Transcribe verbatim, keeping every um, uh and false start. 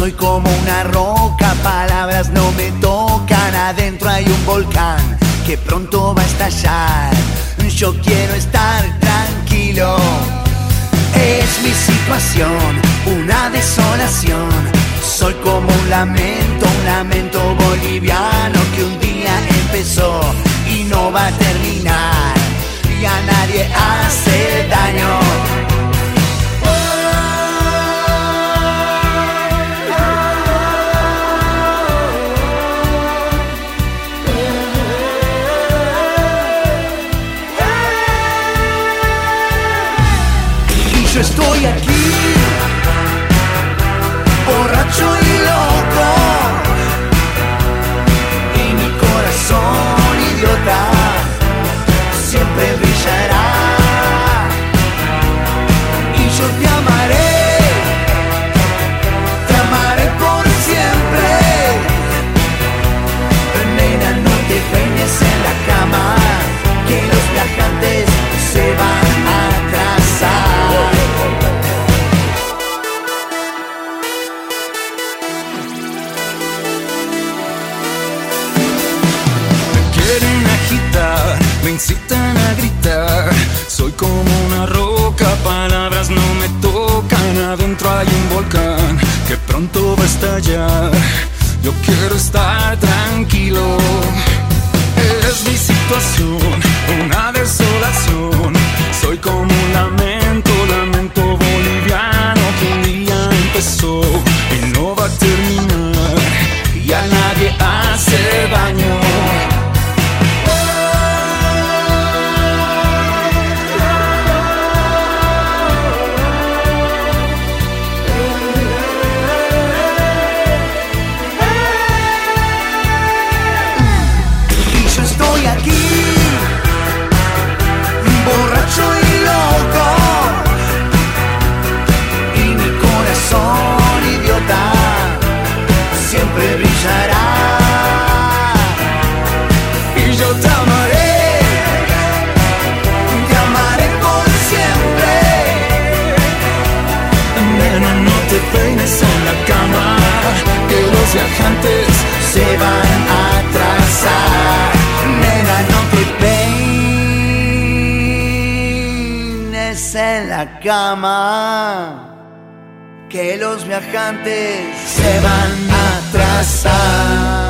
Soy como una roca, palabras no me tocan. Adentro hay un volcán que pronto va a estallar. Yo quiero estar tranquilo. Es mi situación, una desolación. Soy como un lamento, un lamento boliviano que un día empezó y no va a terminar. Y a nadie hace daño. Yo estoy aquí, borracho y loco, y mi corazón idiota siempre brillará. Y yo te amaré, te amaré por siempre. Nena, no te peines en la cama, que los viajantes se van a atrasar. Me incitan a gritar, soy como una roca, palabras no me tocan. Adentro hay un volcán que pronto va a estallar. Yo quiero estar tranquilo. Es mi situación, una desolación. Soy como un lamento, lamento boliviano que un día empezó y no va a terminar. Y a nadie hace daño. Siempre brillará. Y yo te amaré, te amaré por siempre. Nena, no te peines en la cama, que los viajantes se van a atrasar. Nena, no te peines en la cama, que los viajantes se van a atrasar.